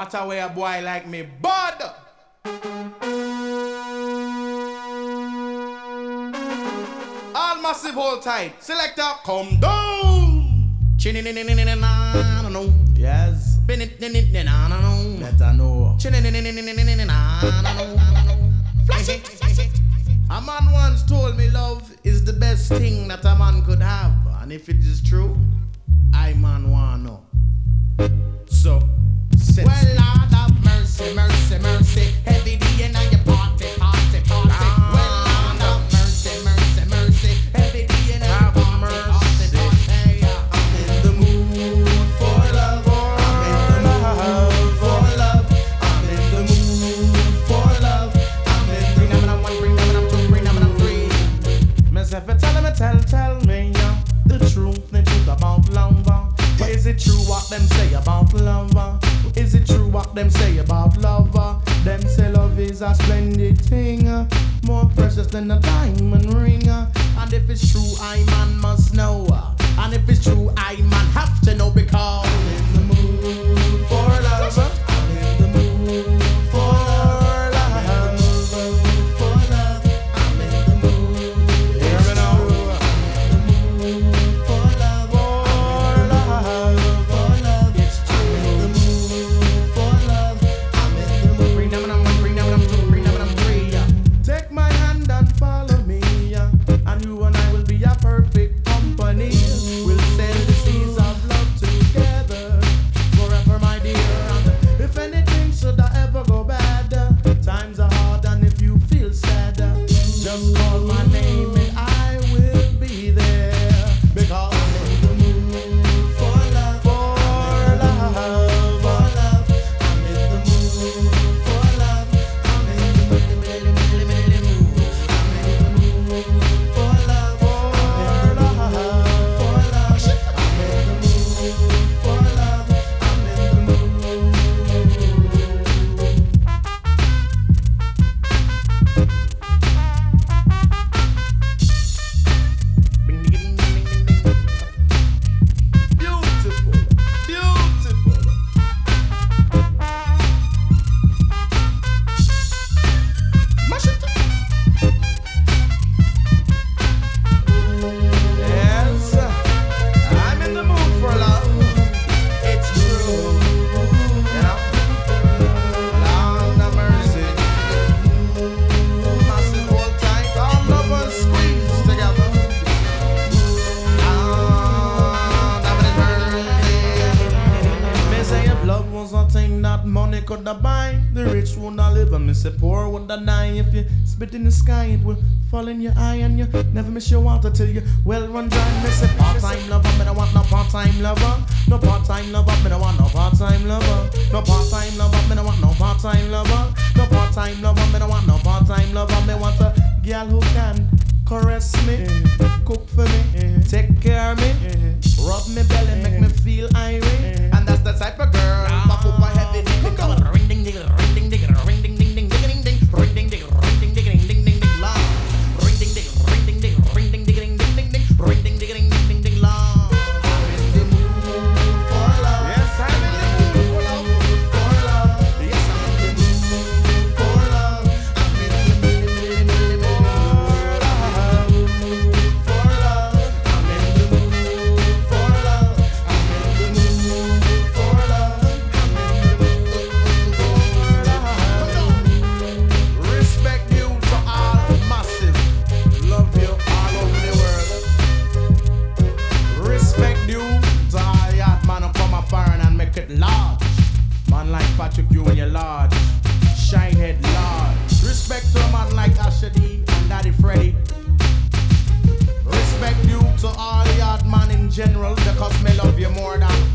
What a way a boy like me, bud. All massive, hold tight. Selector, come down. Yes. Better know. Flash it. A man once told me love is the best thing that a man could have. And if it is true, I man wanna know. So, well, Lord have mercy, mercy, mercy. Every day in your party, party, party. Well, Lord have mercy, mercy, mercy. Every day in your party, party, party. I'm in the mood for love. I'm in the mood for love. I'm in the mood for love. I'm in the mood. Bring them, two, bring them, three. Myself, tell me the truth about love. Is it true what them say about love? Is it true what them say about love? Them say love is a splendid thing, more precious than a diamond ring. And if it's true, I man must know. And if it's true, I man have to know, because I'm in the mood for love. I'm in the mood for love. For love. I'm in the mood. Hear me now. Just call my name and I will be there, because I'm in the mood for love, for love, for love. I'm in the mood for love. I'm in the mood, I'm in the mood for love, for love, for love. I'm in the mood for love. I'm in the mood. Money could I buy, the rich would not live, and miss the poor would I die. If you spit in the sky, it will fall in your eye, and you never miss your water till you well run dry. Miss a part-time lover, me don't want no part-time lover. No part-time lover, me don't want no part-time lover. No part-time lover, me don't want no part-time lover. No part-time lover, me don't want no part-time lover. Me want a girl who can caress me, cook for me, take care of me, rub me belly, make me feel irate. And that's the type of girl pop up a heavy dick. Ring ding ding, ring ding ding, ring ding ding ding, ding ding, ring ding ding, ring ding ding ding, ding ding ding, long. Ring ding ding, ring ding ding, ring ding ding ding, ding ding ding, ring ding ding ding, ding ding ding, long. I'm in the mood for love. Yes, I'm in the mood for love. For love. Yes, I'm in the mood for love. I'm in the mood for love. For love. I'm in the mood for love. I'm in the mood for love. Respect you to all massive. Love you all over the world. Respect you to all yard man who come a foreign and make it large. Man like Patrick, you and your large. Shinehead large. Respect to a man like Asher D and Daddy Freddy. Respect you to all yard man in general, because me love you more than